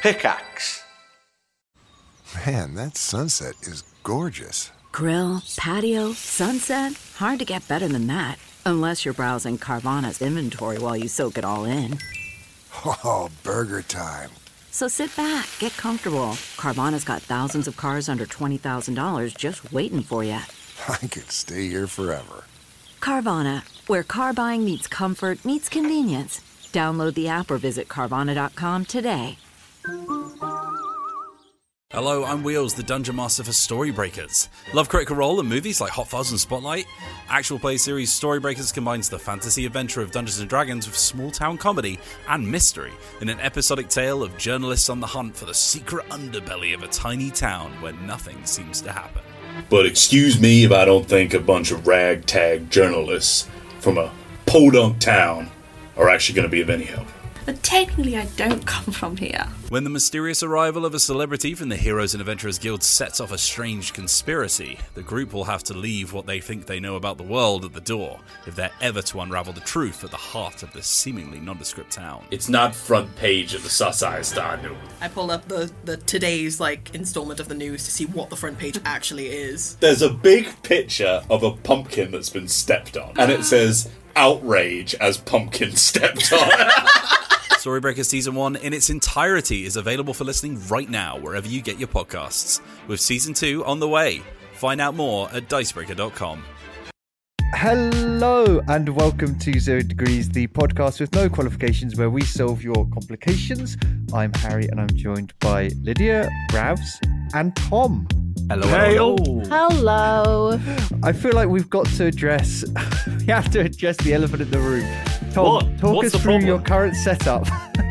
Pickaxe. Man, that sunset is gorgeous. Grill, patio, sunset. Hard to get better than that. Unless you're browsing Carvana's inventory while you soak it all in. Oh, burger time. So sit back, get comfortable. Carvana's got thousands of cars under $20,000 just waiting for you. I could stay here forever. Carvana, where car buying meets comfort meets convenience. Download the app or visit Carvana.com today. Hello, I'm Wheels, the Dungeon Master for Storybreakers. Love Critical Role and movies like Hot Fuzz and Spotlight? Actual play series Storybreakers combines the fantasy adventure of Dungeons & Dragons with small-town comedy and mystery in an episodic tale of journalists on the hunt for the secret underbelly of a tiny town where nothing seems to happen. But excuse me if I don't think a bunch of ragtag journalists from a podunk town are actually going to be of any help. But technically I don't come from here. When the mysterious arrival of a celebrity from the Heroes and Adventurers Guild sets off a strange conspiracy, the group will have to leave what they think they know about the world at the door if they're ever to unravel the truth at the heart of this seemingly nondescript town. It's not front page of the Sassai Star News. I pull up the today's installment of the news to see what the front page actually is. There's a big picture of a pumpkin that's been stepped on, and it says, "Outrage as pumpkin stepped on." Storybreaker Season 1 in its entirety is available for listening right now wherever you get your podcasts, with Season 2 on the way. Find out more at dicebreaker.com. Hello and welcome to 0 Degrees, the podcast with no qualifications where we solve your complications. I'm Harry and I'm joined by Lydia, Ravs and Tom. Hello. Hello. I feel like we've got to address, we have to address the elephant in the room. Tom, talk us through your current setup.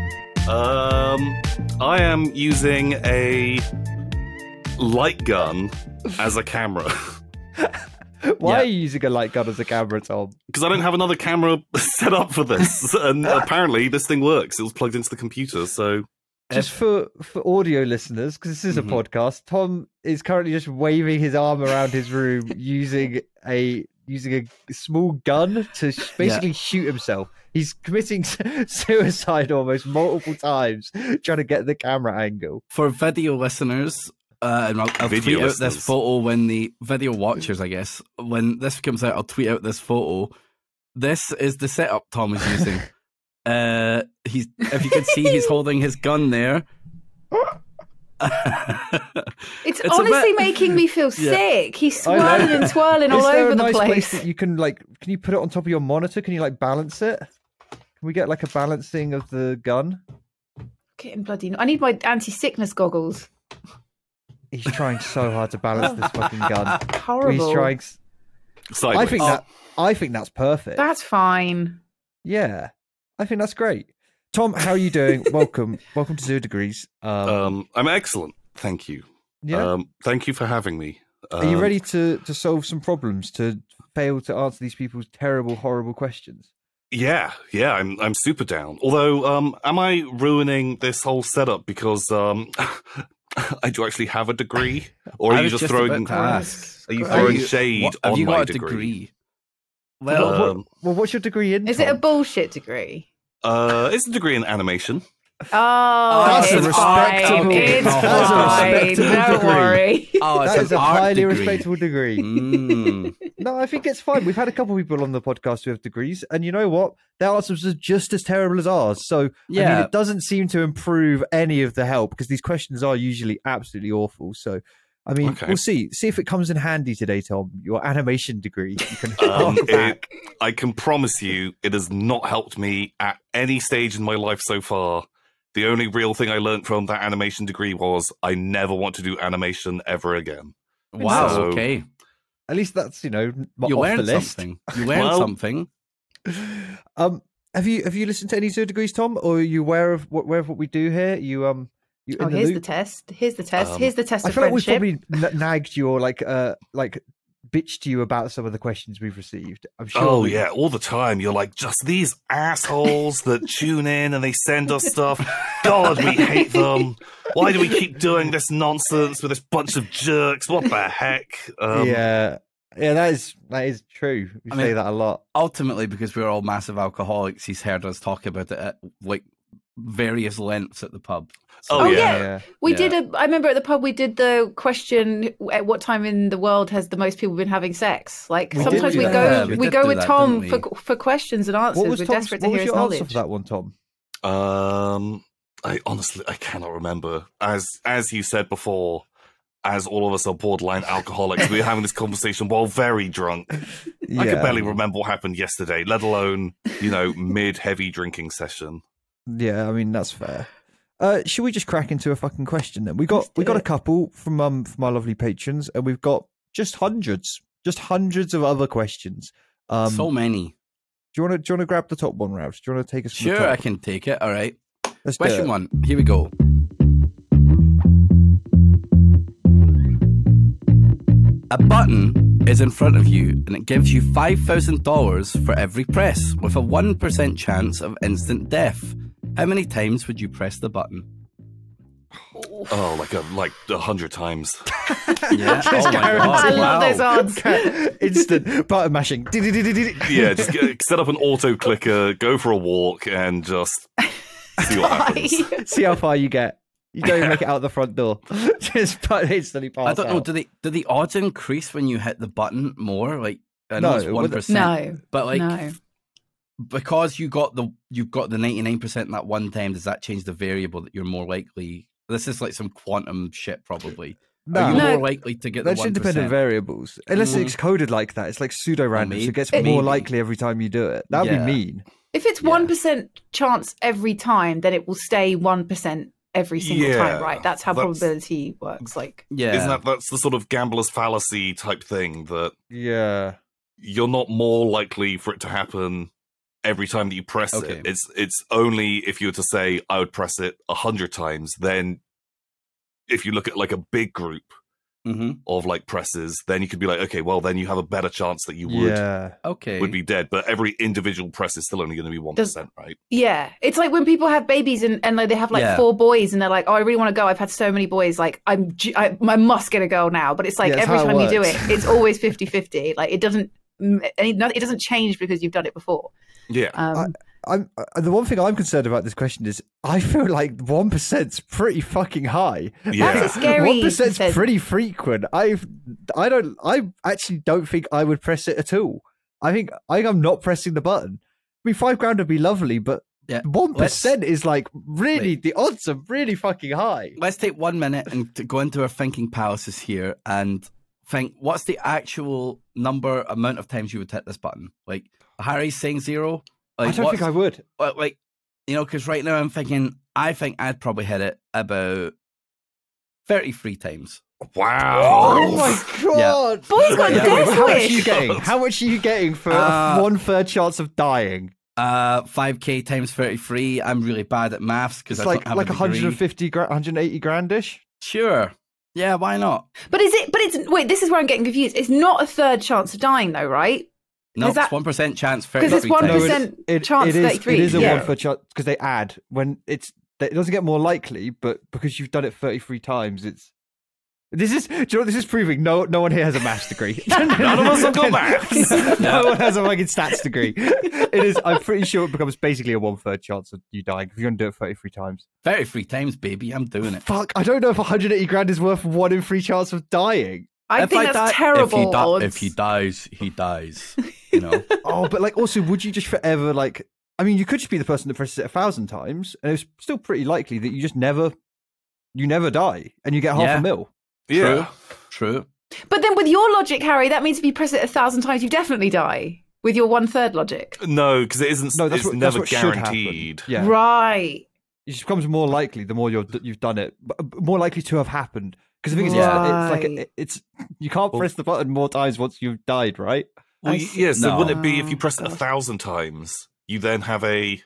I am using a light gun as a camera. Why are you using a light gun as a camera, Tom? Because I don't have another camera set up for this, and apparently this thing works. It was plugged into the computer, so... Just for audio listeners, because this is a podcast, Tom is currently just waving his arm around his room using a small gun to basically shoot himself. He's committing suicide almost multiple times, trying to get the camera angle. For video listeners, and I'll tweet out this photo when the video watchers, I guess, when this comes out, I'll tweet out this photo. This is the setup Tom is using. If you can see, he's holding his gun there. It's honestly making me feel sick. He's swirling and twirling all over the place. That you can can you put it on top of your monitor? Can you balance it? Can we get a balancing of the gun? Getting bloody. I need my anti-sickness goggles. He's trying so hard to balance this fucking gun. Horrible. He's trying. Sideways. I think that's perfect. That's fine. Yeah, I think that's great. Tom, how are you doing? Welcome to 0 Degrees. I'm excellent, thank you. Yeah. Thank you for having me. Are you ready to solve some problems, to fail to answer these people's terrible, horrible questions? Yeah, I'm super down. Although, am I ruining this whole setup because I do actually have a degree, or are you just throwing? Are you throwing shade on you my got a degree? Well, what's your degree in? Is Tom? it a bullshit degree? It's a degree in animation. Oh, that's it's a respectable. It's That's a fine. respectable Don't degree. worry. That is a highly degree. respectable degree. No, I think it's fine. We've had a couple of people on the podcast who have degrees, and you know what? Their answers are just as terrible as ours. So, I mean, it doesn't seem to improve any of the help because these questions are usually absolutely awful. So, I mean, we'll see. See if it comes in handy today, Tom. Your animation degree. You can I can promise you, it has not helped me at any stage in my life so far. The only real thing I learned from that animation degree was I never want to do animation ever again. Wow. So, okay. At least that's you off learned the list. something. You learned something. Have you listened to any 0 Degrees, Tom, or are you aware of what we do here? You here's the test. Here's the test. Here's the test. I of feel like we've friendship. probably nagged you or bitched you about some of the questions we've received. I'm sure. Oh yeah, all the time. You're like, just these assholes that tune in and they send us stuff. God, we hate them. Why do we keep doing this nonsense with this bunch of jerks? What the heck? Yeah, that is true. We say that a lot. Ultimately, because we're all massive alcoholics, he's heard us talk about it at various lengths at the pub. So, we did I remember at the pub we did the question, at what time in the world has the most people been having sex? Like sometimes we go with Tom for questions and answers. We're desperate to hear his knowledge. What was your answer for that I one, Tom? honestly cannot remember. As you said before, as all of us are borderline alcoholics, we were having this conversation while very drunk. I could barely remember what happened yesterday, let alone, mid-heavy drinking session. Yeah, I mean, that's fair. Should we just crack into a fucking question then? We got a couple from our lovely patrons, and we've got just hundreds of other questions. So many. Do you want to grab the top one, Ravs? Do you want to take us? Sure, I can take it. All right. Question 1. Here we go. A button is in front of you, and it gives you $5,000 for every press, with a 1% chance of instant death. How many times would you press the button? Oh, like 100 times. Yeah. Oh my God. I love those odds. Instant button mashing. Yeah, just set up an auto clicker, go for a walk, and just see what happens. See how far you get. You don't even make it out the front door. Just instantly pass I don't know. Do the odds increase when you hit the button more? Like, I know it's 1%. No, but no. Because you've got the 99% that one time, does that change the variable that you're more likely? This is like some quantum shit, probably. No. Are you more likely to get the 1%? That's independent variables. Unless it's coded like that. It's like pseudo-random, so it gets more likely every time you do it. That would be mean. If it's 1% chance every time, then it will stay 1% every single time, right? That's how probability works. Isn't that's the sort of gambler's fallacy type thing that you're not more likely for it to happen every time that you press it. It's only if you were to say I would press it 100 times, then if you look at like a big group of like presses, then you could be like, okay, well then you have a better chance that you would be dead. But every individual press is still only going to be 1%, right? Yeah, it's like when people have babies and like they have like 4 boys and they're like, oh, I really want to go. I've had so many boys. Like I must get a girl now. But it's like every time you do it, it's always 50-50. Like it doesn't change because you've done it before. Yeah. I'm the one thing I'm concerned about this question is I feel like 1%'s pretty fucking high. Yeah. That's a scary 1%'s pretty frequent. I actually don't think I would press it at all. I think I'm not pressing the button. I mean, $5,000 would be lovely, but 1% is like really the odds are really fucking high. Let's take 1 minute and to go into our thinking palaces here and think what's the actual amount of times you would hit this button. Like Harry's saying 0. Like, I don't think I would. Like, because right now I'm thinking, I think I'd probably hit it about 33 times. Wow. Oh my God. Boys got death wish. How much are you getting for a 1/3 chance of dying? 5k times 33. I'm really bad at maths because I don't have a degree. 150 180 grandish. Sure. Yeah, why not? But it's wait, this is where I'm getting confused. It's not a third chance of dying though, right? No, it's 1% chance. Because it's 1% chance. 33. It is a 1% chance because they add when it doesn't get more likely, but because you've done it 33 times, it's. Do you know what this is proving? No one here has a maths degree. None of us have got maths. No one has a fucking stats degree. It is. I'm pretty sure it becomes basically a 1/3 chance of you dying if you're going to do it 33 times. 33 times, baby. I'm doing it. Fuck! I don't know if 180 grand is worth 1 in 3 chance of dying. I think that's terrible. If he dies, he dies. You know. Oh, but like, also, would you just forever like? I mean, you could just be the person that presses it 1,000 times, and it's still pretty likely that you just never die, and you get $500,000. Yeah, true. But then, with your logic, Harry, that means if you press it 1,000 times, you definitely die. With your 1/3 logic. No, because it isn't. No, it's never guaranteed. Yeah. Right. It just becomes more likely the more you've done it, more likely to have happened. Because the thing is, it's you can't press the button more times once you've died, right? Well, yes. So wouldn't it be if you press it 1,000 times, you then have a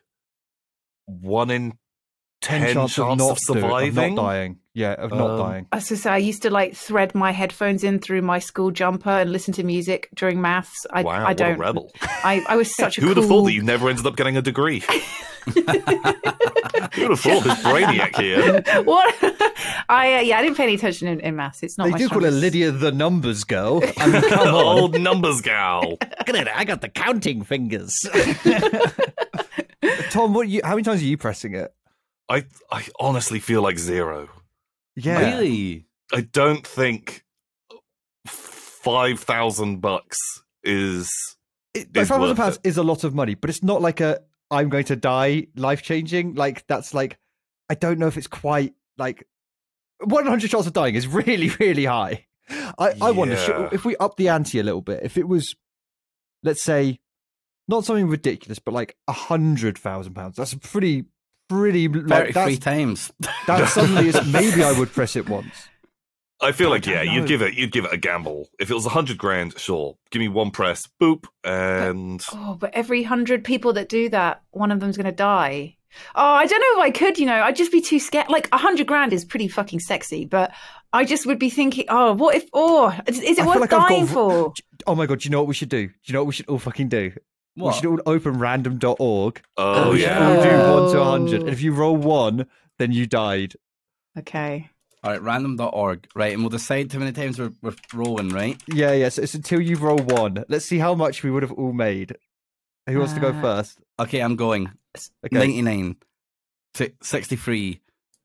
1 in 10 chance of surviving, of not dying? Yeah, of not dying. I was to say, I used to like thread my headphones in through my school jumper and listen to music during maths. I what a rebel! I was such a. Who would have thought that you never ended up getting a degree? Who would have thought this brainiac here? What? I didn't pay any attention in maths. It's not. They my do call her Lydia the numbers girl. I mean, come on, old numbers gal. Look at it, I got the counting fingers. Tom, how many times are you pressing it? I honestly feel like 0. Yeah. Really? I don't think $5,000 is £5,000 is a lot of money, but it's not like I'm going to die life-changing. Like, that's like, I don't know if it's quite like 100 shots of dying is really, really high. I wonder if we up the ante a little bit, if it was, let's say, not something ridiculous, but like £100,000. That's a pretty 33 times. That suddenly is, maybe I would press it once. I feel like you'd give it a gamble. If it was $100,000, sure, give me one press, boop, and but every 100 people that do that, one of them's going to die. Oh, I don't know if I could. I'd just be too scared. Like $100,000 is pretty fucking sexy, but I just would be thinking, what if? Is it worth dying for? Oh my god! Do you know what we should do? Do you know what we should all fucking do? What? We should all open random.org. Oh, we should all do 1 to 100. And if you roll 1, then you died. Okay. All right, random.org. Right, and we'll decide how many times we're rolling, right? Yeah. So it's until you roll 1. Let's see how much we would have all made. Who wants to go first? Okay, I'm going. Okay. 99. 63.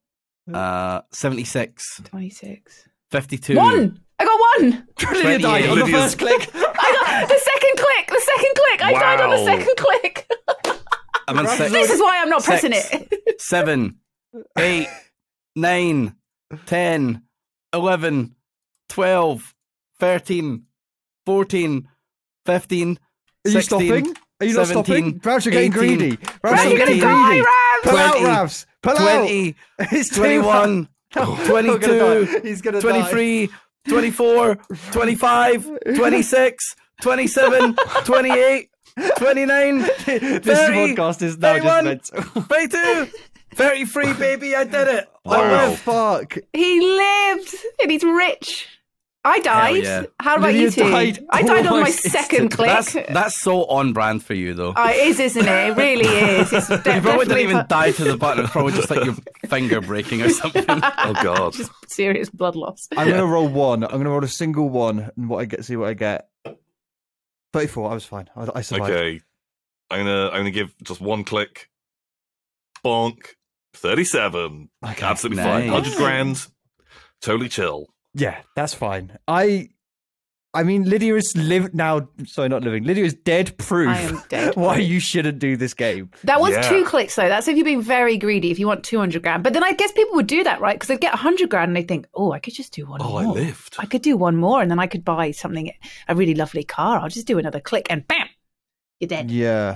76. 26. 52. 1! I got 1! Trinity died on the first click. I got the second click. I died on the second click. I'm on this is why I'm not pressing it. 7, 8, 9, 10, 11, 12, 13, 14, 15, Are you 16, stopping? Are you not 17, stopping? Ravs, you're getting 18, greedy. Ravs, you're going to die, Ravs! Pull out, Ravs. Pull 20, out. It's 21, 22, He's gonna 23, 24, 25, 26, 27, 28, 29, 30, This podcast is now 31, just mental. 32, 33, baby, I did it. What the fuck? He lived, and he's rich. I died. Yeah. How about you two? I died on my second click. That's so on brand for you, though. It is, isn't it? It really is. It's you probably didn't even die to the button. It's probably just like your finger breaking or something. Oh, God. Just serious blood loss. I'm going to roll 1. I'm going to roll a single 1 and see what I get. 34. I was fine. I survived. Okay. I'm gonna give just 1 click. Bonk. 37. Okay, absolutely nice. fine. $100,000. Totally chill. Yeah, that's fine. I mean, Lydia is Lydia is dead proof. I am dead why proof. you shouldn't do this game. That was 2 clicks, though. That's if you're being very greedy, if you want $200,000. But then I guess people would do that, right? Because they'd get $100,000 and they think, I could just do one more. I lived. I could do one more and then I could buy something, a really lovely car. I'll just do another click and bam, you're dead. Yeah.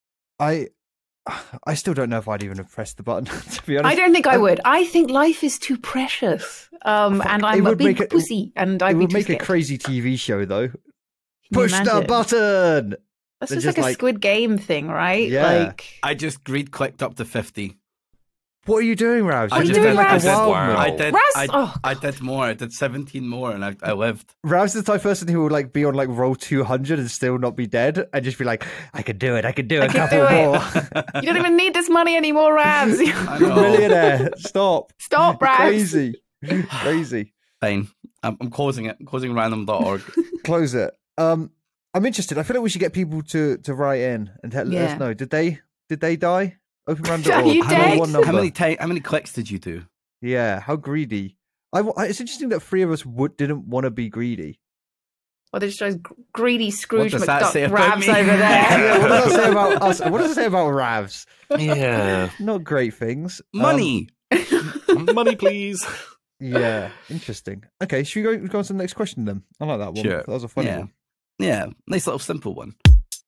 I still don't know if I'd even have pressed the button, to be honest. I don't think I would. I think life is too precious. And I'm a big pussy. And it would make a crazy TV show, though. Push the button! That's just like a Squid Game thing, right? Yeah. I just clicked up to 50. What are you doing, Ravs? What are you doing, Ravs? I did more. I did 17 more, and I lived. Ravs is the type of person who will be on roll 200 and still not be dead, and just be like, I could do it. I could do a couple more. You don't even need this money anymore, Ravs. You're a millionaire. Stop, Ravs. Crazy. Fine. I'm closing it. I'm closing random.org. Close it. I'm interested. I feel like we should get people to write in and let us know. Did they die? Open random.org. Are you dead? How many clicks did you do? Yeah, how greedy. It's interesting that 3 of us didn't want to be greedy. Well, this shows greedy Scrooge McDuck Ravs over there. Yeah, what does that say about us? What does it say about Ravs? Yeah. Not great things. Money. Money, please. Yeah, interesting. Okay, should we go on to the next question then? I like that one. Sure. That was a funny one. Yeah, nice little simple one.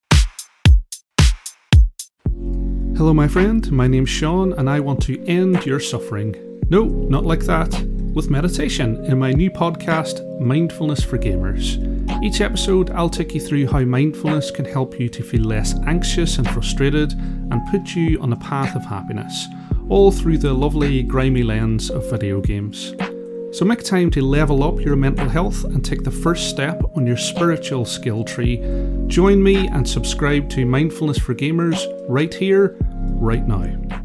Hello, my friend. My name's Sean, and I want to end your suffering. No, not like that. With meditation in my new podcast, Mindfulness for Gamers. Each episode, I'll take you through how mindfulness can help you to feel less anxious and frustrated and put you on the path of happiness, all through the lovely, grimy lens of video games. So make time to level up your mental health and take the first step on your spiritual skill tree. Join me and subscribe to Mindfulness for Gamers right here, right now.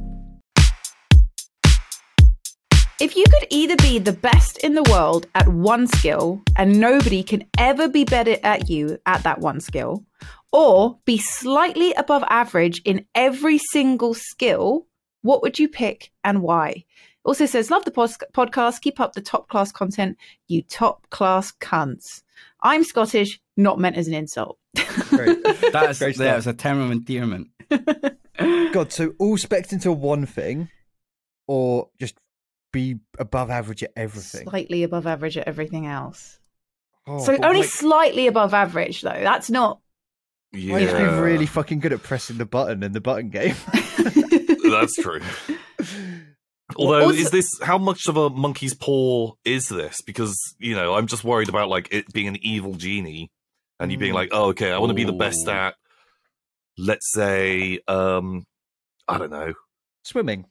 If you could either be the best in the world at one skill and nobody can ever be better at you at that one skill, or be slightly above average in every single skill, What would you pick and why? Also says, love the podcast. Keep up the top class content, you top class cunts. I'm Scottish, not meant as an insult. Great. That's a term of endearment. God, so all specced into one thing, or just be above average at everything? Slightly above average at everything else. Oh, so only slightly above average, though. That's not... Yeah. I used to be really fucking good at pressing the button in the button game. That's true. Although, is this, how much of a monkey's paw is this? Because, you know, I'm just worried about, like, it being an evil genie and you being like, oh, okay, I want to be the best at, let's say, I don't know. Swimming.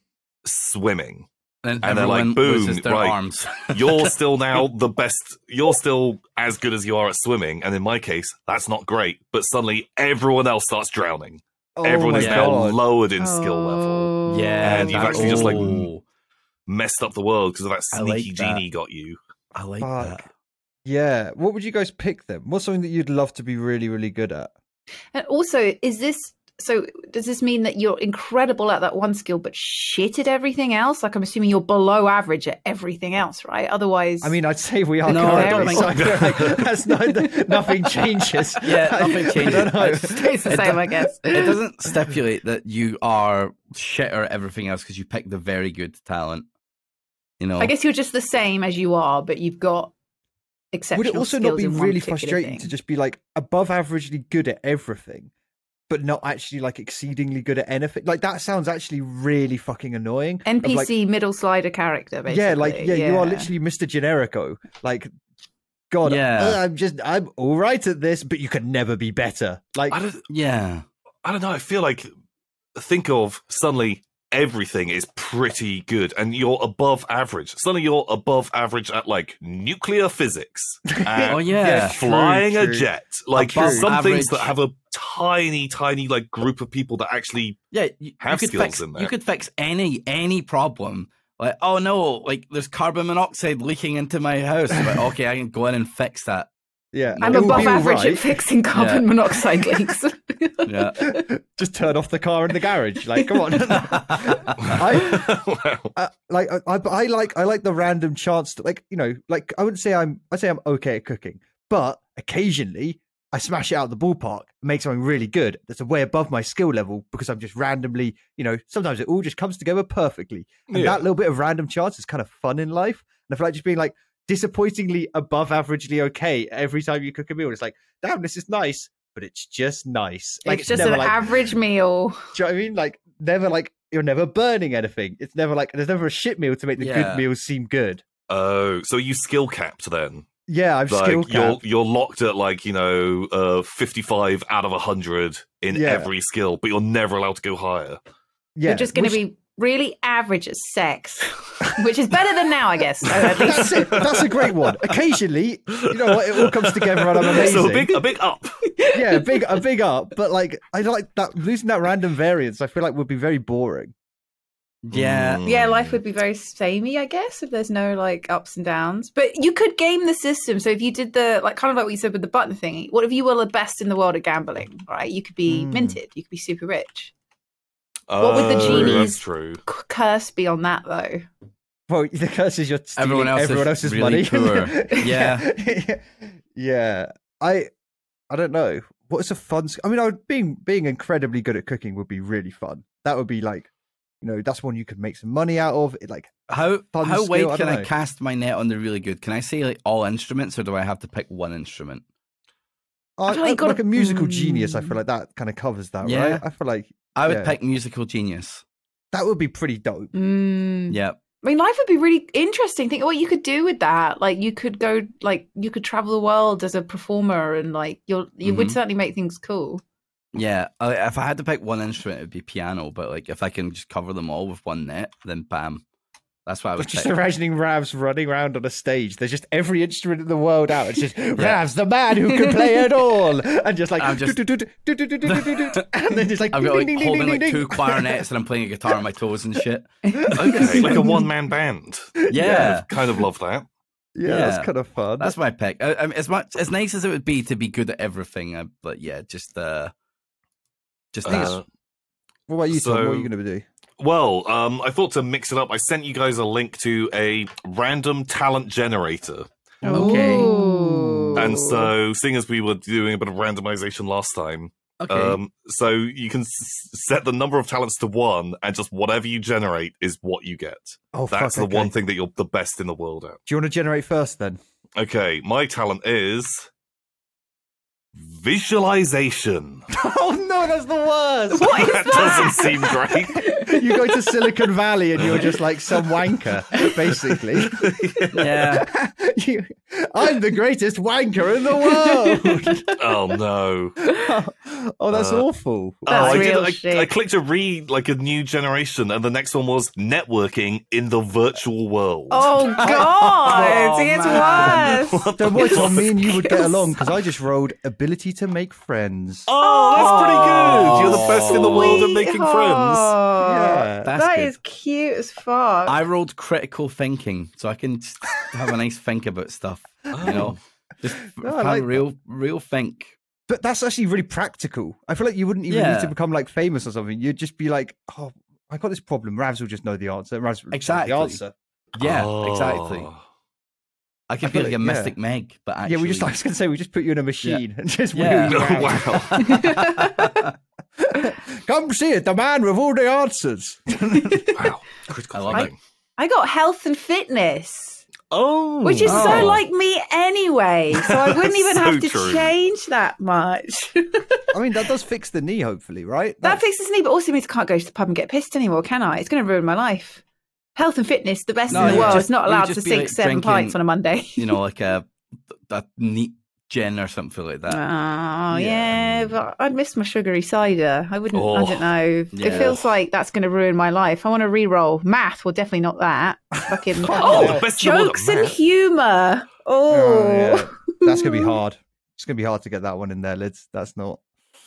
And they're like, boom, right, arms. You're still now the best, you're still as good as you are at swimming. And in my case, that's not great. But suddenly everyone else starts drowning. Everyone is now lowered in skill level. Yeah. And you've actually just like messed up the world because of that sneaky genie got you. I like that. Yeah. What would you guys pick then? What's something that you'd love to be really, really good at? And also, does this mean that you're incredible at that one skill but shit at everything else? Like, I'm assuming you're below average at everything else, right? Otherwise... I mean, I'd say we are currently, so I feel like that's nothing changes. Yeah, nothing changes. It stays the same, I guess. It doesn't stipulate that you are shitter at everything else because you picked the very good talent. You know, I guess you're just the same as you are, but you've got exceptional skills. Would it also not be really frustrating to just be like above averagely good at everything, but not actually like exceedingly good at anything? Like, that sounds actually really fucking annoying. NPC middle slider character, basically. Yeah, you are literally Mr. Generico. Like, God, I'm all right at this, but you could never be better. Like, I don't know. I feel like, think of suddenly everything is pretty good and you're above average. Suddenly you're above average at like nuclear physics. Flying a jet. Like some things that have a tiny like group of people that actually have skills in there. You could fix any problem. Like, oh no, like there's carbon monoxide leaking into my house. Like, okay, I can go in and fix that. Yeah, I'm above average at fixing carbon monoxide leaks. Yeah, just turn off the car in the garage. Like, come on. I like the random chance to, like, you know, like I'd say I'm okay at cooking, but occasionally I smash it out of the ballpark and make something really good that's way above my skill level because I'm just randomly, you know, sometimes it all just comes together perfectly. And that little bit of random chance is kind of fun in life. And I feel like just being like disappointingly above averagely okay every time you cook a meal. It's like, damn, this is nice, but it's just nice. Like, it's just an average meal. Do you know what I mean? Like, never like you're never burning anything. It's never like there's never a shit meal to make the good meals seem good. Oh, so you skill capped then? Yeah, I'm like, skill capped. You're locked at like, you know, 55 out of 100 in every skill, but you're never allowed to go higher. Yeah, you're just going to be really average at sex, which is better than now, I guess. At least. That's it. That's a great one. Occasionally, you know what, it all comes together and I'm amazing. So a big up. Yeah, a big up. But like, I like that losing that random variance. I feel like would be very boring. Yeah, life would be very samey, I guess, if there's no like ups and downs. But you could game the system. So if you did the like kind of like what you said with the button thingy, what if you were the best in the world at gambling? Right, you could be minted. You could be super rich. What would the genie's curse be on that, though? Well, the curse is you're stealing everyone else's really money. Poor. Yeah. Yeah. I don't know. What's a fun... I mean, being incredibly good at cooking would be really fun. That would be like, you know, that's one you could make some money out of. It like how wide can I cast my net on the really good? Can I say like all instruments, or do I have to pick one instrument? Like a musical genius, I feel like that kind of covers that, right? I feel like I would pick musical genius. That would be pretty dope. Yeah. I mean, life would be really interesting. Think what you could do with that. Like, you could go, like, you could travel the world as a performer, and like, you would certainly make things cool. Yeah, if I had to pick one instrument, it would be piano. But like, if I can just cover them all with one net, then bam. That's what I was just imagining Ravs running around on a stage. There's just every instrument in the world out. It's just Ravs, the man who can play it all, and just like and then just like I've got like holding like two clarinets and I'm playing a guitar on my toes and shit. Okay, like a one-man band. Yeah, kind of love that. Yeah, that's kind of fun. That's my pick. I mean, as nice as it would be to be good at everything, but yeah, just. What about you, Tom? What are you going to do? Well, I thought to mix it up, I sent you guys a link to a random talent generator. Okay. And so, seeing as we were doing a bit of randomization last time, so you can set the number of talents to 1, and just whatever you generate is what you get. That's the one thing that you're the best in the world at. Do you want to generate first, then? Okay, my talent is visualization. Oh no, that's the worst. What is that? Doesn't seem great. You go to Silicon Valley and you're just like some wanker, basically. Yeah. I'm the greatest wanker in the world. Oh no. Oh, that's awful. That's real shit. I clicked to read like a new generation, and the next one was networking in the virtual world. Oh God, it's worse. Don't worry, Tom, me and you would get along because I just rolled ability to make friends. Oh, that's pretty good. You're the best in the world at making friends. Yeah, that is cute as fuck. I rolled critical thinking, so I can just have a nice think about stuff. You know, just have a real think. But that's actually really practical. I feel like you wouldn't even need to become like famous or something. You'd just be like, oh, I got this problem. Ravs will just know the answer. Ravs will know the answer. Yeah, exactly. I could be like a Mystic Meg, but actually... Yeah, I was going to say, we just put you in a machine and just wheel you around. Wow. Come see it, the man with all the answers. Wow. I love it. I got health and fitness. Oh, which is so like me anyway, so I wouldn't even have to true. change that much. I mean, that does fix the knee, hopefully, right? That fixes the knee, but also means I can't go to the pub and get pissed anymore, can I? It's going to ruin my life. Health and fitness, the best in the world. It's not allowed to sink 7 pints on a Monday. You know, like a neat gin or something like that. Oh, yeah, but I'd miss my sugary cider. I wouldn't, I don't know. Yeah. It feels like that's going to ruin my life. I want to re-roll. Math, well, definitely not that. Fucking the best jokes and humour. Oh. Yeah. That's going to be hard. It's going to be hard to get that one in there, Lids. That's not.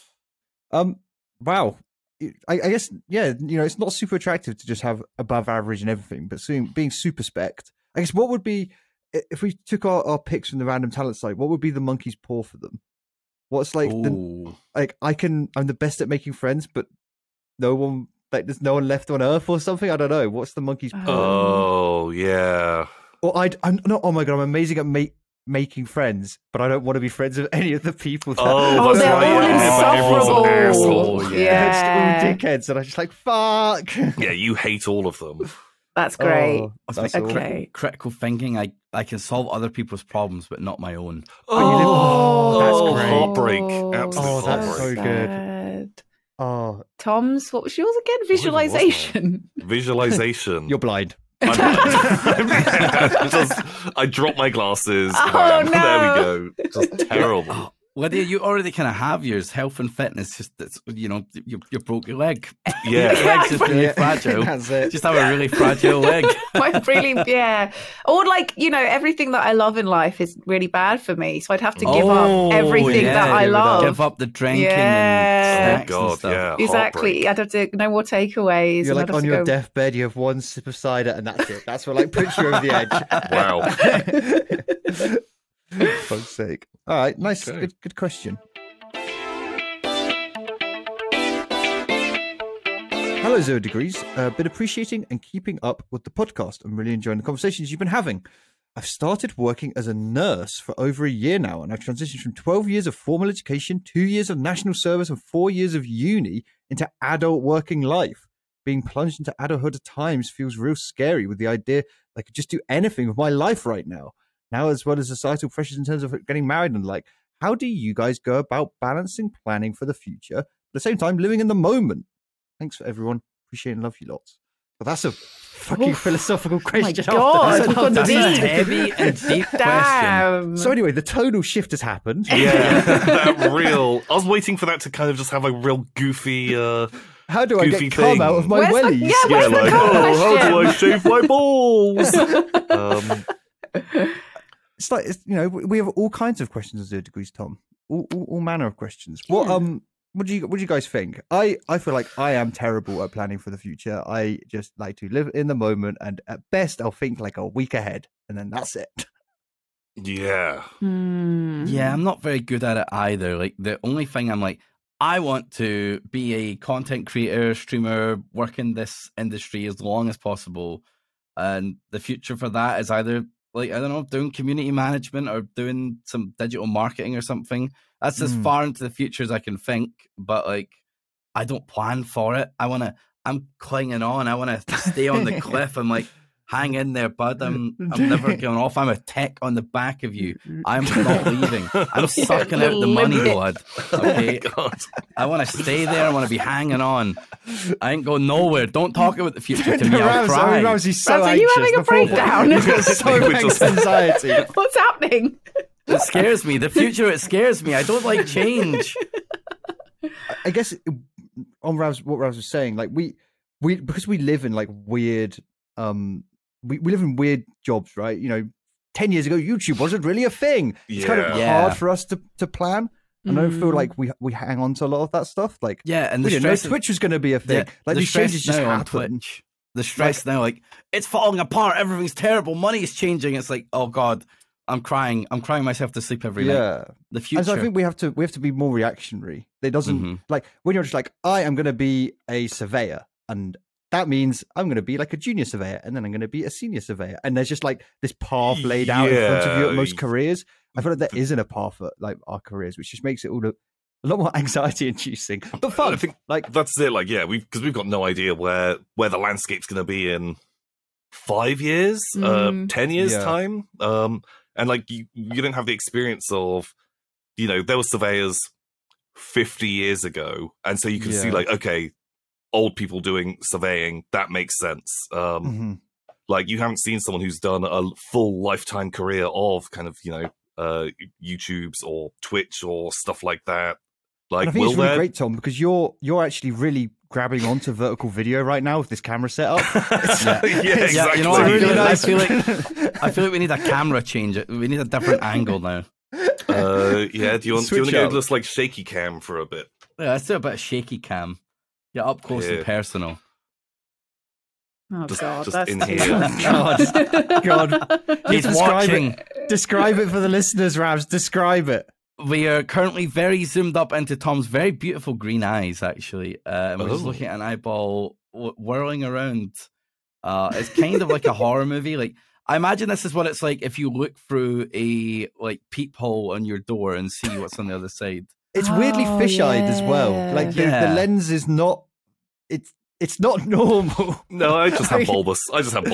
Wow. I guess, yeah, you know, it's not super attractive to just have above average and everything, but being super spect. I guess what would be, if we took our picks from the random talent site, what would be the monkey's paw for them? What's like, I'm the best at making friends, but there's no one left on Earth or something? I don't know. What's the monkey's paw? Oh, yeah. Or I'm not, oh my God, I'm amazing at making friends, but I don't want to be friends with any of the people that they're all insufferable. Yeah. Just all dickheads, and I'm just like, fuck. Yeah, you hate all of them. That's great. That's okay. Critical thinking, I can solve other people's problems, but not my own. Oh, that's great. Heartbreak. Absolute heartbreak. That's so good. Oh, Tom's, what was yours again? Visualization. Visualization. You're blind. I dropped my glasses. Oh, no. There we go. Just terrible. Lydia, you already kind of have yours. Health and fitness, just you know, you broke your leg. Yeah, your leg's just really fragile. That's it. Just have a really fragile leg. Or like, you know, everything that I love in life is really bad for me, so I'd have to give up everything that I love. Give up the drinking and snacks and stuff. Yeah, exactly. I'd have to no more takeaways. You're like on your deathbed, you have one sip of cider, and that's it. That's what like puts you over the edge. Wow. For fuck's sake. All right, nice, okay. Good question. Hello, 0 Degrees. Been appreciating and keeping up with the podcast. I'm really enjoying the conversations you've been having. I've started working as a nurse for over a year now, and I've transitioned from 12 years of formal education, 2 years of national service, and 4 years of uni into adult working life. Being plunged into adulthood at times feels real scary with the idea I could just do anything with my life right now. Now, as well as societal pressures in terms of getting married and like, how do you guys go about balancing planning for the future, at the same time living in the moment? Thanks for everyone. Appreciate and love you lots. But that's a fucking philosophical question. Oh my God, that's a heavy and deep question. So anyway, the tonal shift has happened. Yeah, that real. I was waiting for that to kind of just have a real goofy. How do I get cum out of my wellies? Where's the how do I shave my balls? It's like, you know, we have all kinds of questions as 0 Degrees, Tom. All manner of questions. What do you guys think? I feel like I am terrible at planning for the future. I just like to live in the moment, and at best I'll think like a week ahead, and then that's it. Yeah. Yeah, I'm not very good at it either. Like the only thing I'm like, I want to be a content creator, streamer, work in this industry as long as possible. And the future for that is either, like, I don't know, doing community management or doing some digital marketing or something. That's as far into the future as I can think. But, like, I don't plan for it. I'm clinging on. I want to stay on the cliff. I'm like, hang in there, bud. I'm never going off. I'm a tick on the back of you. I'm not leaving. I'm sucking out the money blood. Okay, I want to stay there. I want to be hanging on. I ain't going nowhere. Don't talk about the future to me. I'll cry. Ramsey's so anxious. Are you having a breakdown? He's got so much anxiety. What's happening? It scares me. The future, it scares me. I don't like change. I guess on what Ravs was saying, like we because we live in like weird we live in weird jobs, right? 10 years ago YouTube wasn't really a thing. It's kind of hard for us to plan. And I don't feel like we hang on to a lot of that stuff. Like, and we didn't know Twitch was going to be a thing. Like these changes just happen. The stress now, like, it's falling apart. Everything's terrible. Money is changing. It's like, oh God, I'm crying. I'm crying myself to sleep every night. The future. And so I think we have to be more reactionary. It doesn't like when you're just like, I am going to be a surveyor, and that means I'm going to be like a junior surveyor, and then I'm going to be a senior surveyor. And there's just like this path laid out in front of you at most careers. I feel like there isn't a path at like our careers, which just makes it all a lot more anxiety inducing, but fun. I think like that's it. Like, because we've got no idea where the landscape's going to be in 5 years, 10 years time. And like you didn't have the experience of, there were surveyors 50 years ago, and so you can see like, okay, old people doing surveying, that makes sense. Like you haven't seen someone who's done a full lifetime career of kind of YouTube's or Twitch or stuff like that. Like, and I think it's really great, Tom, because you're actually really grabbing onto vertical video right now with this camera setup. Exactly. You know what? I feel like we need a camera change. We need a different angle now. Do you want to go just like shaky cam for a bit? Yeah, let's do a bit of shaky cam. Yeah, up close and personal. Oh God, just that's in here. God. He's watching. Describe it for the listeners, Ravs. Describe it. We are currently very zoomed up into Tom's very beautiful green eyes, actually. And we're just looking at an eyeball whirling around. It's kind of like a horror movie. Like, I imagine this is what it's like if you look through a like peephole on your door and see what's on the other side. It's weirdly fish-eyed as well. Like the lens is not. It's not normal. No, I just have bulbous eyes. I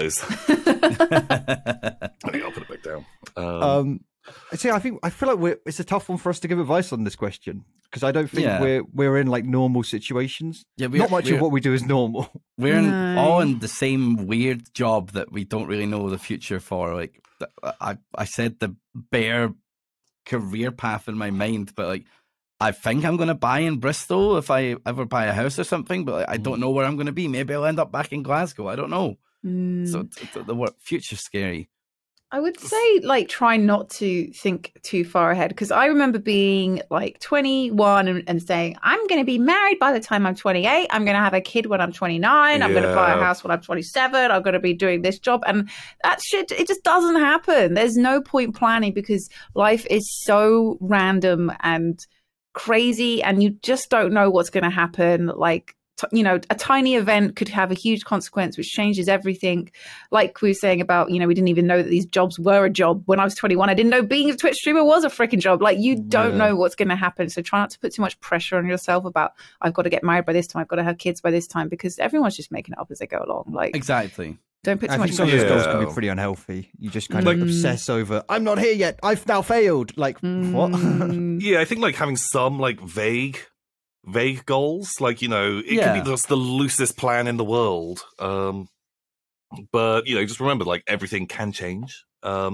think I'll put it back down. See, I feel like it's a tough one for us to give advice on this question because I don't think we're in like normal situations. Yeah, not much of what we do is normal. We're all in the same weird job that we don't really know the future for. Like I said, the bare career path in my mind, but like I think I'm going to buy in Bristol if I ever buy a house or something, but like, I don't know where I'm going to be. Maybe I'll end up back in Glasgow. I don't know. So the future's scary. I would say, like, try not to think too far ahead, because I remember being like 21 and saying, I'm going to be married by the time I'm 28. I'm going to have a kid when I'm 29. I'm going to buy a house when I'm 27. I'm going to be doing this job. And that shit, it just doesn't happen. There's no point planning because life is so random and crazy and you just don't know what's going to happen. Like, a tiny event could have a huge consequence, which changes everything. Like we were saying about, we didn't even know that these jobs were a job. When I was 21, I didn't know being a Twitch streamer was a freaking job. Like, you don't know what's going to happen. So try not to put too much pressure on yourself about, I've got to get married by this time. I've got to have kids by this time, because everyone's just making it up as they go along. Like, exactly. Don't put too much pressure. I think some of those goals can be pretty unhealthy. You just kind of obsess over, I'm not here yet. I've now failed. Like, what? Yeah, I think like having some like vague goals, like, it could be just the loosest plan in the world, but just remember, like, everything can change.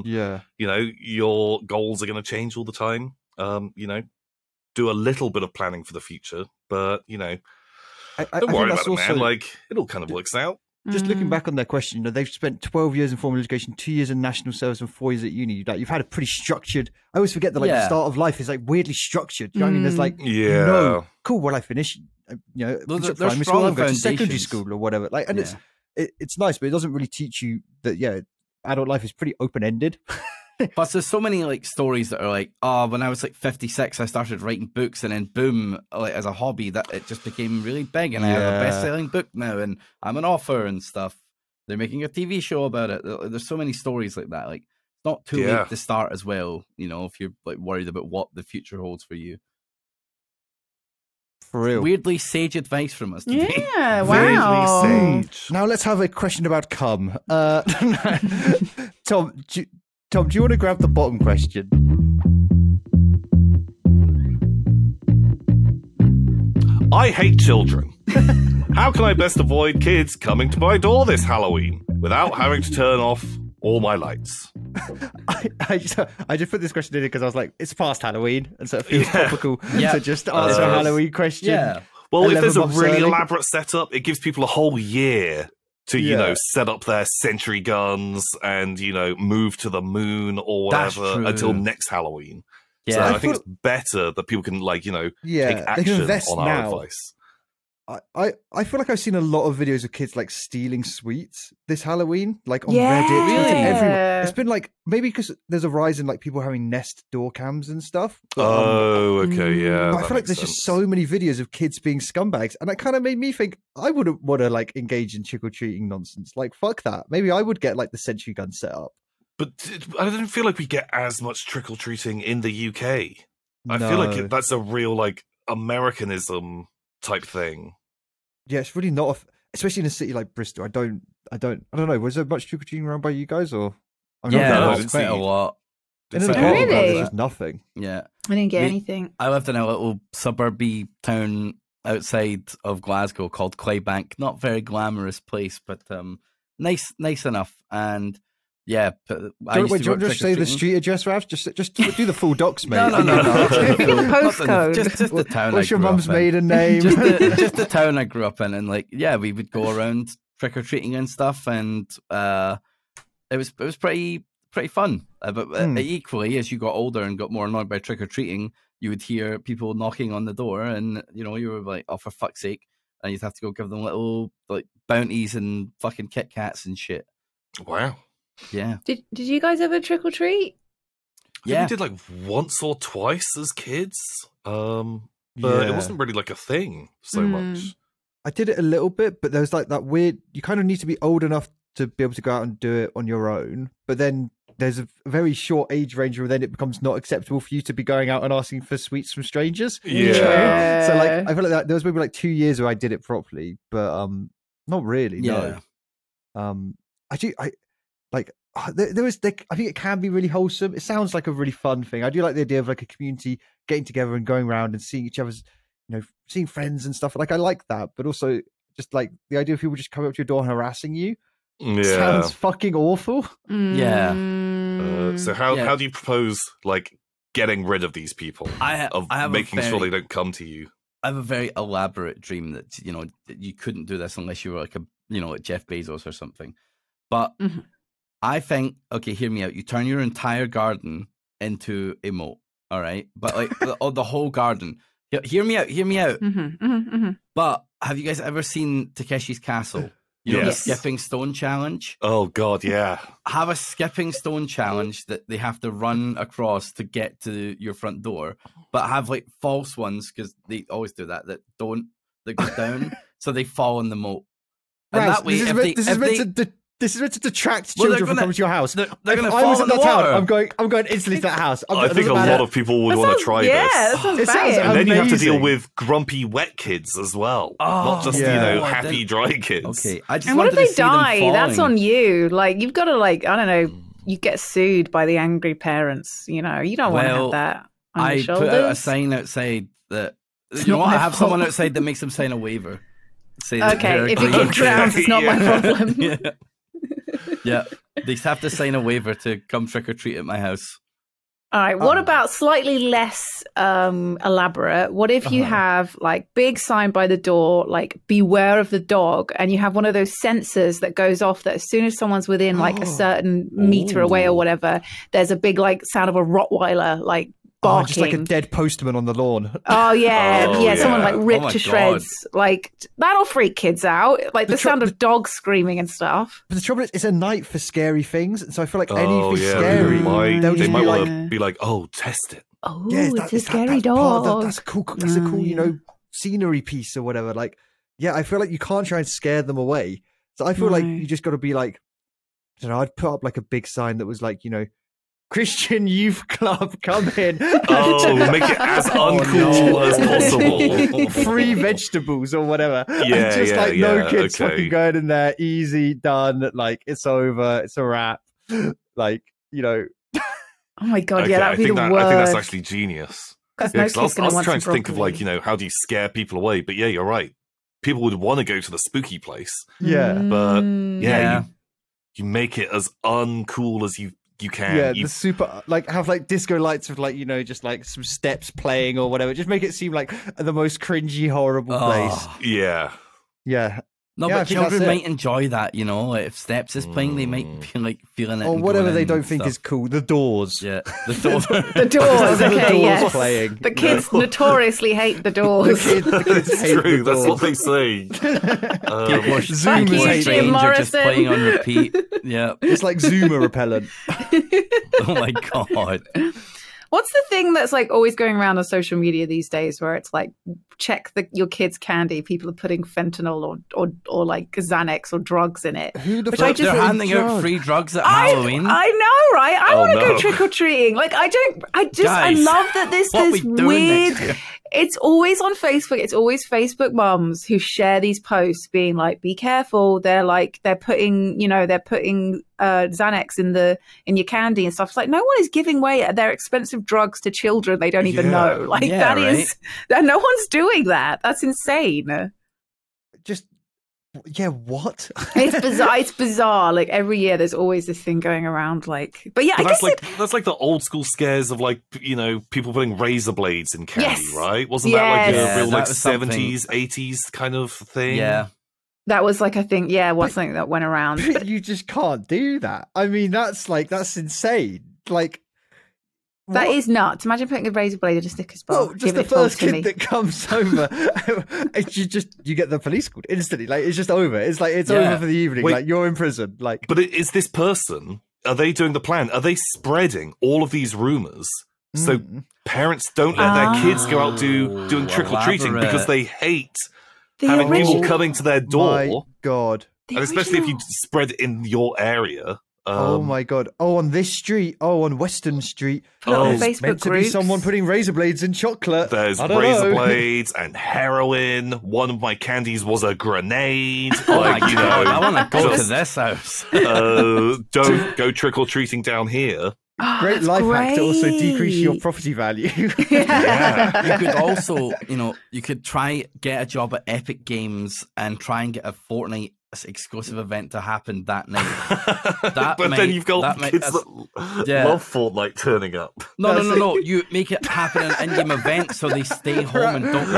Your goals are going to change all the time. Do a little bit of planning for the future, but don't worry about it, man. Like, it all kind of works out. Just looking back on their question, they've spent 12 years in formal education, 2 years in national service, and 4 years at uni. Like, you've had a pretty structured. I always forget that the start of life is like weirdly structured. You know what I mean? There's like, no, cool. Well, I finish, primary school, I'm going to secondary school or whatever. Like, and it's nice, but it doesn't really teach you that. Yeah, adult life is pretty open ended. Plus, there's so many like stories that are like, oh, when I was like 56, I started writing books, and then boom, like as a hobby, that it just became really big, and I have a best-selling book now, and I'm an author and stuff. They're making a TV show about it. There's so many stories like that. Like, it's not too late to start as well. You know, if you're like worried about what the future holds for you. For real. Weirdly sage advice from us today. Yeah, wow. Weirdly sage. Now let's have a question about cum. Tom, do you want to grab the bottom question? I hate children. How can I best avoid kids coming to my door this Halloween without having to turn off all my lights? I just put this question in because I was like, it's past Halloween, and so it feels topical to just answer a Halloween question. Yeah. Well, if there's a really elaborate setup, it gives people a whole year to, you know, set up their sentry guns and, you know, move to the moon or whatever until next Halloween. Yeah. So I think it's better that people can, like, you know, take action on our advice. I feel like I've seen a lot of videos of kids like stealing sweets this Halloween, like on Reddit, everywhere. It's been like, maybe because there's a rise in like people having Nest door cams and stuff. But, I feel like there's just so many videos of kids being scumbags, and that kind of made me think I wouldn't want to like engage in trick-or-treating nonsense. Like, fuck that. Maybe I would get like the sentry gun set up. But I don't feel like we get as much trick-or-treating in the UK. I feel like that's a real like Americanism type thing. Yeah, it's really not, especially in a city like Bristol. I don't know. Was there much trick or treating around by you guys, or? There's quite a lot. Really? There's just nothing. Yeah, I didn't get anything. I lived in a little suburby town outside of Glasgow called Claybank. Not very glamorous place, but nice enough. And yeah, do you want to just say the street address, Ravs? Just do the full docs, mate. No. Give the postcode. Just the town. What's your mum's maiden name? just the town I grew up in, and like, yeah, we would go around trick or treating and stuff, and it was pretty fun. But equally, as you got older and got more annoyed by trick or treating, you would hear people knocking on the door, and you know, you were like, "Oh, for fuck's sake!" And you'd have to go give them little like bounties and fucking Kit Kats and shit. Wow. Yeah. Did you guys ever trick or treat? Yeah, we did like once or twice as kids. But it wasn't really like a thing so much. I did it a little bit, but there was like that weird. You kind of need to be old enough to be able to go out and do it on your own. But then there's a very short age range where then it becomes not acceptable for you to be going out and asking for sweets from strangers. Yeah. So like, I feel like there was maybe like 2 years where I did it properly, but not really. Yeah. No. I think it can be really wholesome. It sounds like a really fun thing. I do like the idea of like a community getting together and going around and seeing each other's, you know, seeing friends and stuff. Like, I like that, but also just like the idea of people just coming up to your door and harassing you sounds fucking awful. Yeah. So how do you propose like getting rid of these people? I have making sure they don't come to you. I have a very elaborate dream that, you know, you couldn't do this unless you were like like Jeff Bezos or something. But I think, okay, hear me out. You turn your entire garden into a moat, all right? But like the whole garden. Hear me out. But have you guys ever seen Takeshi's Castle? You know, the skipping stone challenge? Oh, God, yeah. Have a skipping stone challenge that they have to run across to get to your front door, but have like false ones, because they always do that go down, so they fall in the moat. And that way, this is meant to detract children from coming to your house. They're going to fall in the water. I'm going instantly to that house. I think a lot of people would want to try this. Yeah, that sounds bad. And then you have to deal with grumpy wet kids as well, not just happy dry kids. Okay, I just and what if they die? That's on you. Like, you've got to I don't know. You get sued by the angry parents. You know, you don't want to have that on your shoulders. I put out a sign outside that. I have someone outside that makes them sign a waiver. Okay, if your kid drowns, it's not my problem. Yeah, they have to sign a waiver to come trick or treat at my house. All right. What about slightly less elaborate? What if you have like big sign by the door, like beware of the dog, and you have one of those sensors that goes off that as soon as someone's within like a certain meter away or whatever, there's a big like sound of a Rottweiler like barking. Just like a dead postman on the lawn. Oh yeah, someone like ripped to shreds. Like that'll freak kids out. Like the sound of dogs screaming and stuff. But the trouble is, it's a night for scary things, and so I feel like anything scary, they might want to be like, "Oh, test it." Oh, it's a scary dog. That's cool. That's a cool, scenery piece or whatever. Like, yeah, I feel like you can't try and scare them away. So I feel like you just got to be like, I don't know. I'd put up like a big sign that was like, Christian Youth Club, come in. Oh, make it as uncool as possible. Free vegetables or whatever. Yeah, and just no kids fucking going in there. Easy, done. Like, it's over. It's a wrap. Like, Oh my God, that would be the worst. I think that's actually genius. Because no kid's going to want trying to think of like, how do you scare people away? But yeah, you're right. People would want to go to the spooky place. Yeah. But you make it as uncool as you can. Yeah, the super, like, have like disco lights with like, just like some steps playing or whatever. Just make it seem like the most cringy, horrible place. Yeah. Yeah. No, but children might enjoy that, if Steps is playing, they might be like feeling it. Or whatever they don't think is cool. The Doors. Yeah, the Doors. The Doors, okay, the Doors yes. Playing. The kids notoriously hate the Doors. The kids hate true, the that's Doors. what they say. Zoomers Stranger just playing on repeat. Yeah. It's like Zoomer repellent. Oh my God. What's the thing that's like always going around on social media these days where it's like, check your kid's candy, people are putting fentanyl or like Xanax or drugs in it. They're handing out free drugs at Halloween. I know, right? I want to go trick-or-treating. Like, I love that this weird... It's always on Facebook. It's always Facebook mums who share these posts being like, be careful. They're putting Xanax in your candy and stuff. It's like, no one is giving away their expensive drugs to children they don't even know. Like that no one's doing that. That's insane. What? It's bizarre. It's bizarre. Like every year there's always this thing going around. Like, but I guess that's like the old school scares of like, people putting razor blades in candy, right? Wasn't that like a real like 70s, 80s kind of thing? Yeah. That was like, I think, something that went around. But you just can't do that. I mean, that's insane. Like, that is nuts. Imagine putting a razor blade in a Snickers bar. Well, just the first kid that comes over, you get the police called instantly. Like, it's just over. It's like it's over for the evening. Wait, like you're in prison. Like, but is this person? Are they doing the plan? Are they spreading all of these rumors so parents don't let their kids go out doing trick or treating because they hate having people coming to their door? My God! And especially if you spread in your area. Oh my God! Oh, on this street. Oh, on Western Street. Facebook meant to be someone putting razor blades in chocolate. There's razor blades and heroin. One of my candies was a grenade. Like, I want to go to this house. Don't go trick or treating down here. Great life hack to also decrease your property value. You could also, you could try get a job at Epic Games and try and get a Fortnite exclusive event to happen that night. Then you've got kids that love Fortnite turning up. No. You make it happen in an in-game event so they stay home and don't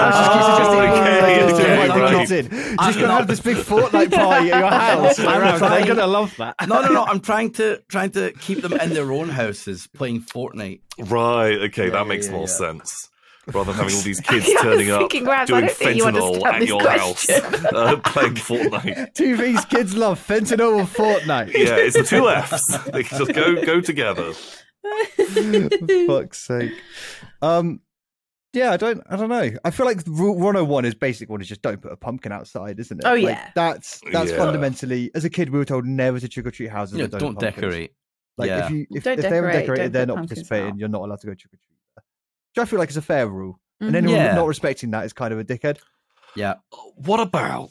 Just gonna have this big Fortnite party at your house. They're gonna love that. No. I'm trying to keep them in their own houses playing Fortnite. Right. Okay, that makes more sense. Rather than having all these kids turning up, doing fentanyl at your house, playing Fortnite. Two things kids love: fentanyl and Fortnite. Yeah, it's the two Fs. They can just go together. Fuck's sake. Yeah, I don't know. I feel like rule 101 is basic one is just don't put a pumpkin outside, isn't it? Oh like, yeah. That's fundamentally, as a kid we were told never to trick or treat houses. Yeah, don't decorate. Like if they haven't decorated, they're not participating. You're not allowed to go trick or treat. Which I feel like is a fair rule. And anyone not respecting that is kind of a dickhead. Yeah. What about,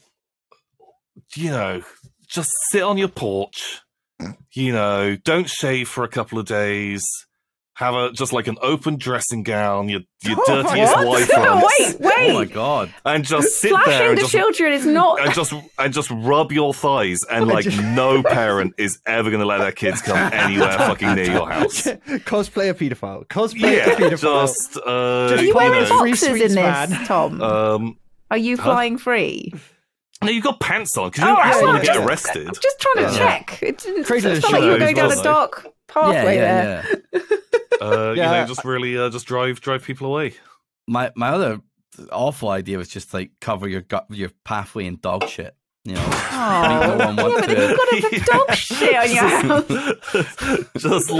just sit on your porch, don't shave for a couple of days, have just like an open dressing gown, your dirtiest wife runs. Wait. Oh my God. And just sit Flashing there the children is not and just rub your thighs and no parent is ever gonna let their kids come anywhere fucking near your house. Cosplay a paedophile. Cosplay a paedophile. Just are you wearing boxes in this, Tom? Are you flying free? No, you've got pants on because you don't actually want to get arrested. I'm just trying to check. It's not like you were going down a dark pathway there. just really just drive people away. My other awful idea was just like cover your pathway in dog shit. You know, no one wants to. You've got a dog shit on your house. Just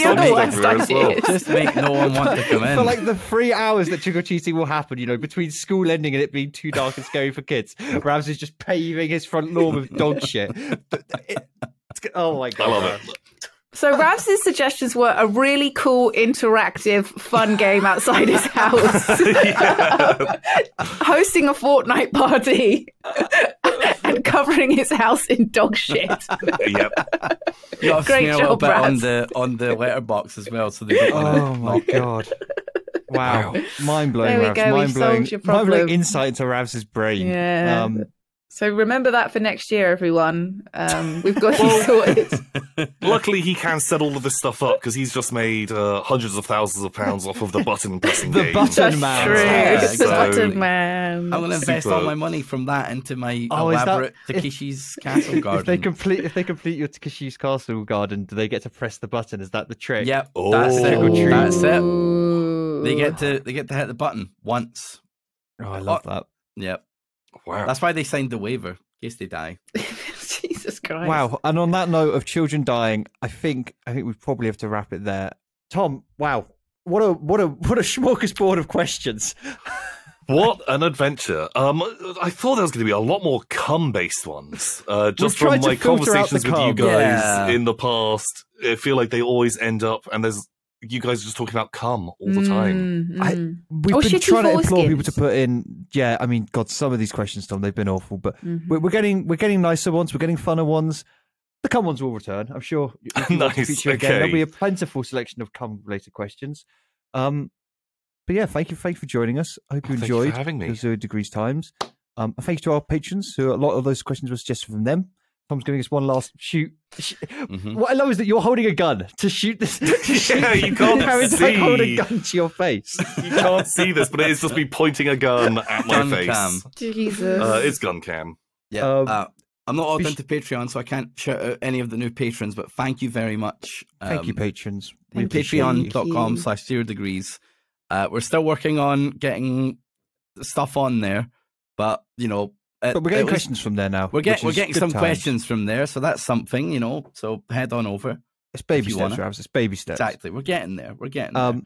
make no one want to come in. For like the 3 hours that trick-or-treating will happen, you know, between school ending and it being too dark and scary for kids, Ravs is just paving his front lawn with dog shit. Oh my God. I love it. So Ravs' suggestions were a really cool, interactive, fun game outside his house. Hosting a Fortnite party. And covering his house in dog shit. Yep. Great job, Ravs. on the letterbox as well. So they my God. Wow. Mind-blowing, there we go. Mind-blowing insight into Ravs' brain. Yeah. So remember that for next year, everyone. We've got you sorted. Luckily, he can set all of this stuff up because he's just made hundreds of thousands of pounds off of the button pressing game. The button man. True. Yeah, the button man. I'm going to invest all my money from that into my elaborate Takeshi's Castle garden. If they complete your Takeshi's Castle garden, do they get to press the button? Is that the trick? Yep. That's it. That's it. They get to hit the button once. Oh, I love that. Yep. Wow. That's why they signed the waiver in case they die. Jesus Christ. Wow. And on that note of children dying, I think we probably have to wrap it there. Tom, wow. What a smorgasbord of questions. What an adventure. I thought there was going to be a lot more cum-based ones. Just from my conversations with you guys in the past, I feel like they always end up, and you guys are just talking about cum all the time. We've been trying to implore people to put in. Yeah, I mean, God, some of these questions, Tom, they've been awful, but we're getting nicer ones. We're getting funner ones. The cum ones will return, I'm sure. Nice. Again. There'll be a plentiful selection of cum-related questions. But yeah, thank you for joining us. I hope you enjoyed. Thank you for having me. 0 Degrees Times. And thanks to our patrons, who a lot of those questions were suggested from them. Tom's giving us one last shoot. What I love is that you're holding a gun to shoot this. Yeah, you can't see. Hold a gun to your face. You can't see this, but it is just me pointing a gun at my face. Cam. Jesus. It's gun cam. Yeah. I'm not logged into Patreon, so I can't shout out any of the new patrons, but thank you very much. Thank you, patrons. Patreon.com/0 Degrees. We're still working on getting stuff on there, but you know. But we're getting questions from there now. We're getting some questions from there, so that's something, you know. So head on over. It's baby steps, Ravs. It's baby steps. Exactly. We're getting there. Be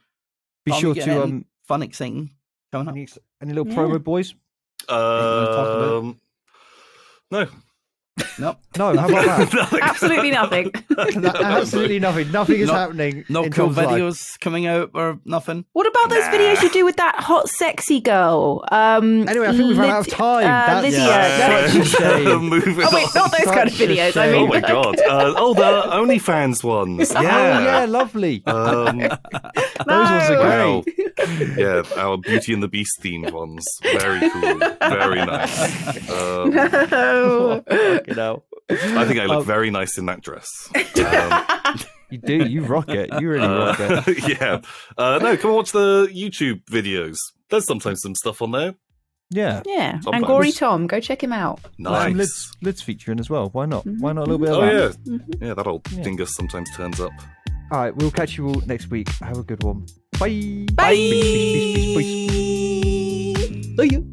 Tom, sure to fun, exciting coming up. Any little promo, boys? No. No, how about that? Absolutely nothing. Absolutely nothing. Nothing is happening. No cool videos coming out or nothing. What about those videos you do with that hot, sexy girl? Anyway, I think we've run out of time. Lydia. Moving oh, wait, not those kind of videos. I mean, oh my God. The OnlyFans ones. Yeah. Oh, yeah, lovely. Those ones are great. Yeah, our Beauty and the Beast themed ones. Very cool. Very nice. No. I think I look very nice in that dress. You do. You rock it. You really rock it. Yeah. No, come and watch the YouTube videos. There's sometimes some stuff on there. Yeah. Yeah. Sometimes. And Gory Tom, go check him out. Nice. Lids featuring as well. Why not? Why not a little bit of that? Yeah. Yeah, that old dingus sometimes turns up. All right. We'll catch you all next week. Have a good one. Bye. Bye. Peace. See you.